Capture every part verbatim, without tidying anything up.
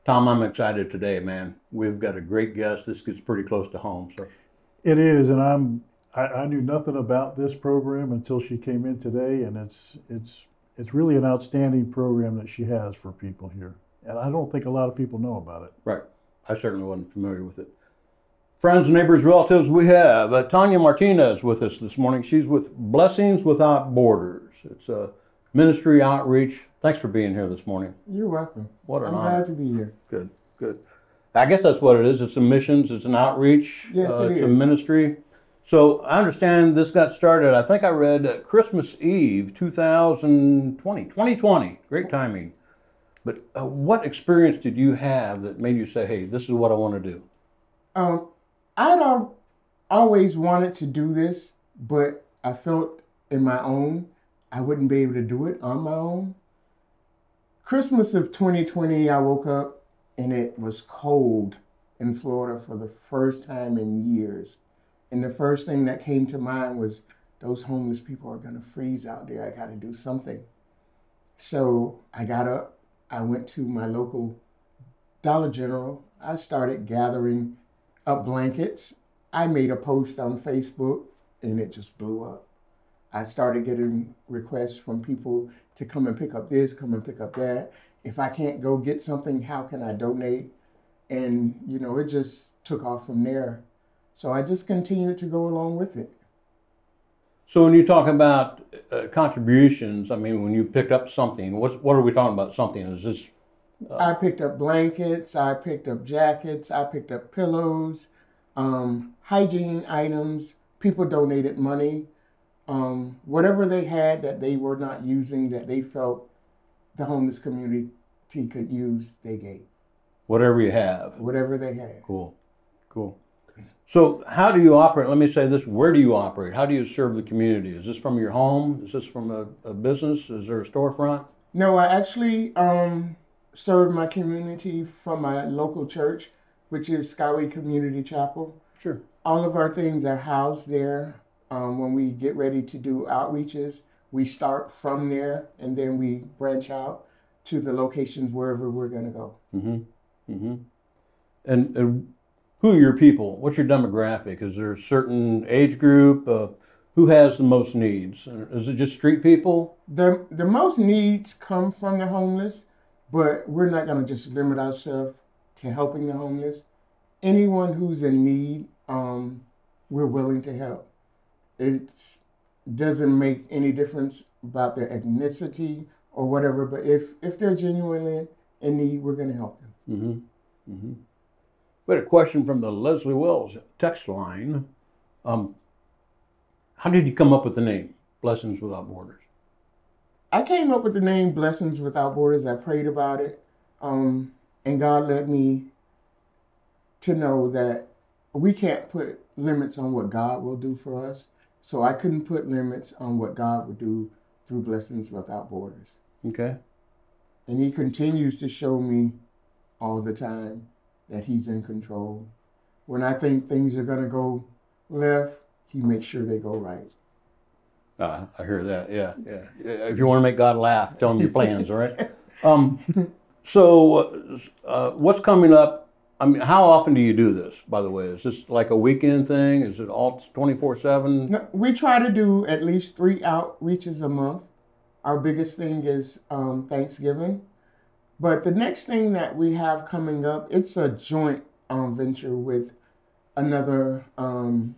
Tom, I'm excited today, man. We've got a great guest. This gets pretty close to home. So It is, and I'm I, I knew nothing about this program until she came in today, and it's it's it's really an outstanding program that she has for people here, and I don't think a lot of people know about it. right, I certainly wasn't familiar with it. Friends, neighbors, relatives, we have uh, Tanya Martinez with us this morning. She's with Blessings Without Borders. It's a ministry outreach. Thanks for being here this morning. You're welcome. What an I'm honor. glad to be here. Good, good. I guess that's what it is. It's a missions. It's an outreach. Yes, uh, it It's a is. ministry. So I understand this got started, I think I read uh, Christmas Eve, two thousand twenty, twenty twenty. Great timing. But uh, what experience did you have that made you say, hey, this is what I want to do? Um, I'd al- always wanted to do this, but I felt in my own, I wouldn't be able to do it on my own. Christmas of twenty twenty, I woke up and it was cold in Florida for the first time in years. And the first thing that came to mind was those homeless people are going to freeze out there. I got to do something. So I got up, I went to my local Dollar General. I started gathering up blankets. I made a post on Facebook and it just blew up. I started getting requests from people to come and pick up this, come and pick up that. If I can't go get something, how can I donate? And, you know, it just took off from there. So I just continued to go along with it. So when you talk about uh, contributions, I mean, when you picked up something, what's, what are we talking about something? Is this? Uh, I picked up blankets, I picked up jackets, I picked up pillows, um, hygiene items. People donated money. Um, whatever they had that they were not using, that they felt the homeless community could use, they gave. whatever you have. Whatever they had. Cool, cool. So how do you operate? Let me say this, where do you operate? How do you serve the community? Is this from your home? Is this from a, a business? Is there a storefront? No, I actually um, serve my community from my local church, which is Skyway Community Chapel. Sure. All of our things are housed there. Um, when we get ready to do outreaches, we start from there and then we branch out to the locations wherever we're going to go. Mm-hmm. Mm-hmm. And, and who are your people? What's your demographic? Is there a certain age group? Uh, who has the most needs? Is it just street people? The, the most needs come from the homeless, but we're not going to just limit ourselves to helping the homeless. Anyone who's in need, um, we're willing to help. It doesn't make any difference about their ethnicity or whatever, but if, if they're genuinely in need, we're going to help them. Mm-hmm. Mm-hmm. We had a question from the Leslie Wells text line. Um, how did you come up with the name, Blessings Without Borders? I came up with the name Blessings Without Borders. I prayed about it, um, and God led me to know that we can't put limits on what God will do for us. So I couldn't put limits on what God would do through Blessings Without Borders. Okay. And he continues to show me all the time that he's in control. When I think things are going to go left, he makes sure they go right. Uh, I hear that, yeah, yeah. If you want to make God laugh, tell him your plans, all right? Um, so uh, what's coming up? I mean, how often do you do this, by the way? Is this like a weekend thing? Is it all twenty-four seven? No, we try to do at least three outreaches a month. Our biggest thing is um, Thanksgiving. But the next thing that we have coming up, it's a joint um, venture with another um,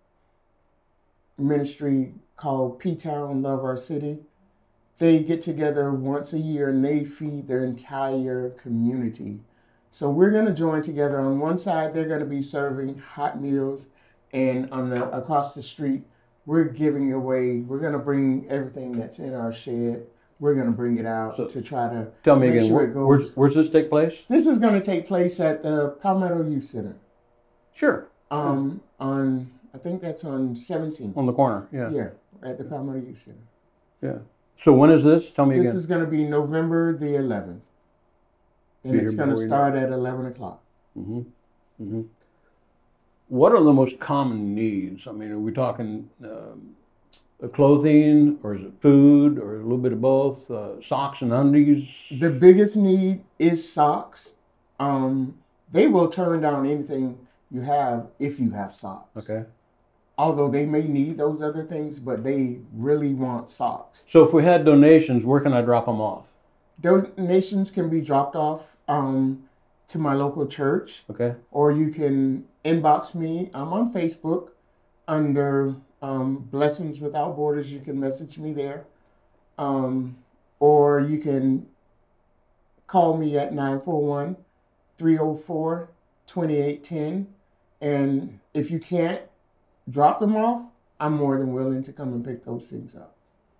ministry called P-Town Love Our City. They get together once a year and they feed their entire community. So we're going to join together. On one side, they're going to be serving hot meals, and on the across the street, we're giving away, we're going to bring everything that's in our shed. We're going to bring it out So, to try to Tell me make again, sure where, it goes. where's, where's this take place? This is going to take place at the Palmetto Youth Center. Sure. Um, on I think that's on seventeenth. On the corner, yeah. Yeah, at the Palmetto Youth Center. Yeah. So when is this? Tell me This again. is going to be November the eleventh, and Be it's here going to before you start at eleven o'clock. Mm-hmm. Mm-hmm. What are the most common needs? I mean, are we talking um, clothing, or is it food, or a little bit of both? Uh, socks and undies? The biggest need is socks. um, they will turn down anything you have if you have socks. Okay. Although they may need those other things, but they really want socks. So if we had donations, where can I drop them off? Donations can be dropped off um, to my local church, Okay. or you can inbox me. I'm on Facebook under um, Blessings Without Borders. You can message me there. Um, or you can call me at nine four one, three oh four, two eight one oh. And if you can't drop them off, I'm more than willing to come and pick those things up.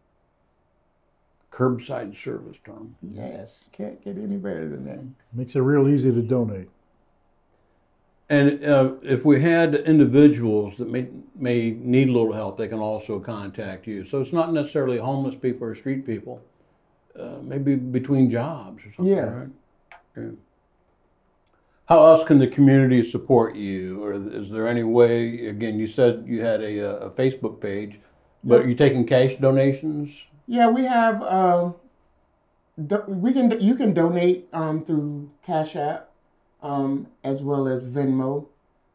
Curbside service, Tom. Yes, can't get any better than that. Makes it real easy to donate. And uh, if we had individuals that may may need a little help, they can also contact you. So it's not necessarily homeless people or street people. Uh, maybe between jobs or something, Yeah. right? Yeah. How else can the community support you? Or is there any way, again, you said you had a, a Facebook page, but Yep. are you taking cash donations? Yeah, we have. Um, do, we can. You can donate um, through Cash App, um, as well as Venmo.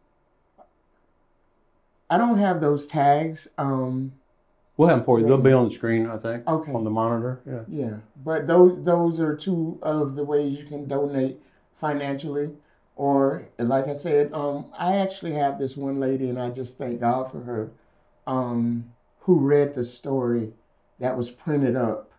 I don't have those tags. Um, We'll have them for you. They'll be on the screen, I think, Okay. on the monitor. Yeah. yeah, but those those are two of the ways you can donate financially. Or, like I said, um, I actually have this one lady, and I just thank God for her, um, who read the story that was printed up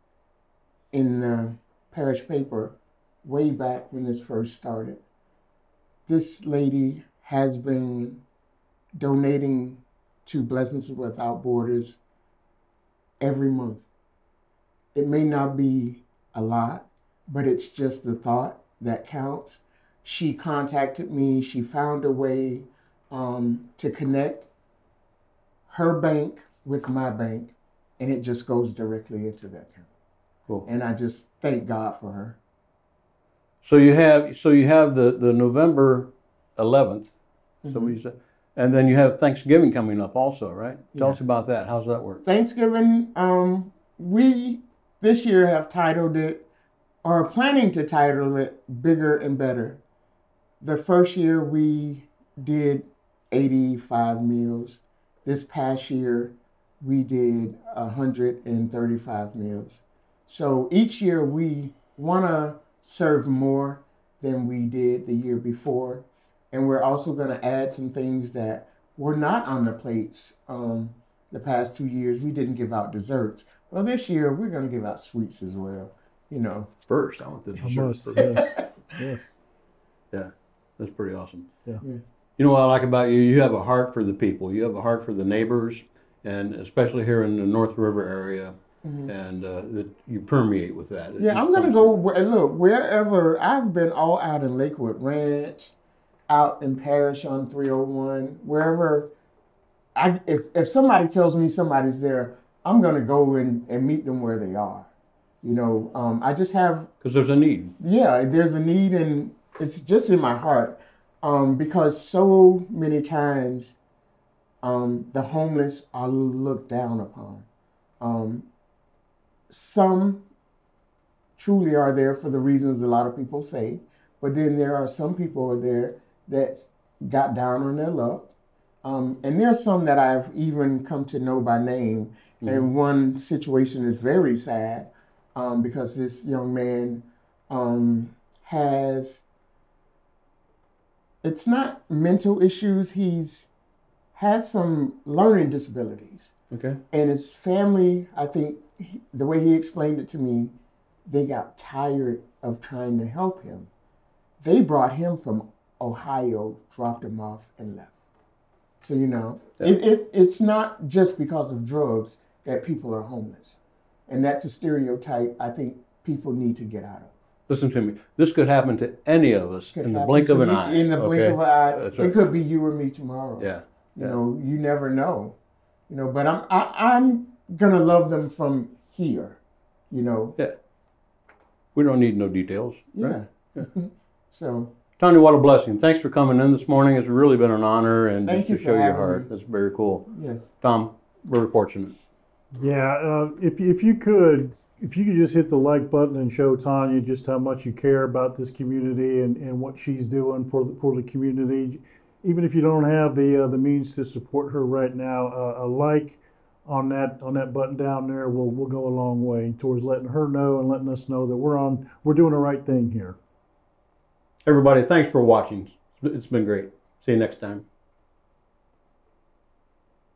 in the parish paper way back when this first started. This lady has been donating to Blessings Without Borders every month. It may not be a lot, but it's just the thought that counts. She contacted me. She found a way um, to connect her bank with my bank, and it just goes directly into that account. Cool. And I just thank God for her. So you have so you have the, the November eleventh, Mhm. so what you said, and then you have Thanksgiving coming up also, right? Tell Yeah. us about that. How's that work? Thanksgiving, um, we this year have titled it, or are planning to title it, Bigger and Better. The first year we did eighty-five meals. This past year we did one hundred thirty-five meals. So each year we want to serve more than we did the year before. And we're also going to add some things that were not on the plates. Um, the past two years, we didn't give out desserts. Well, this year, we're going to give out sweets as well, you know. First, I want the I dessert must, first. yes, yes. That's pretty awesome. Yeah. Yeah. You know what I like about you? You have a heart for the people. You have a heart for the neighbors, and especially here in the North River area, Mhm. and uh, that you permeate with that. It Yeah, just I'm going to comes go, through. where- look, wherever. I've been all out in Lakewood Ranch, out in Parish on three oh one, wherever. I, if, if somebody tells me somebody's there, I'm going to go in and meet them where they are. You know, um, I just have Because there's a need. yeah, there's a need, and it's just in my heart, um, because so many times um, the homeless are looked down upon. Um, some truly are there for the reasons a lot of people say, but then there are some people there that got down on their luck. Um, and there are some that I've even come to know by name. Mhm. And one situation is very sad um, because this young man um, has, it's not mental issues, he's has some learning disabilities. Okay. And his family, I think, he- the way he explained it to me, they got tired of trying to help him. They brought him from Ohio, dropped him off, and left. So, you know, Yeah. it, it, it's not just because of drugs that people are homeless. And that's a stereotype I think people need to get out of. Listen to me. This could happen to any of us Could in the happen blink to of an me eye. In the blink okay? of an eye. That's It right. could be you or me tomorrow. Yeah. You Yeah. know, you never know. You know, but I'm I, I'm gonna love them from here. You know. We don't need no details. Yeah. Right? So Tanya, what a blessing. Thanks for coming in this morning. It's really been an honor, and Thank just you to for show your having heart. me. That's very cool. yes. Tom, very fortunate. Yeah, uh, if if you could if you could just hit the like button and show Tanya just how much you care about this community and, and what she's doing for the, for the community, even if you don't have the uh, the means to support her right now, uh, a like on that on that button down there will will go a long way towards letting her know and letting us know that we're on we're doing the right thing here. Everybody, thanks for watching. It's been great. See you next time.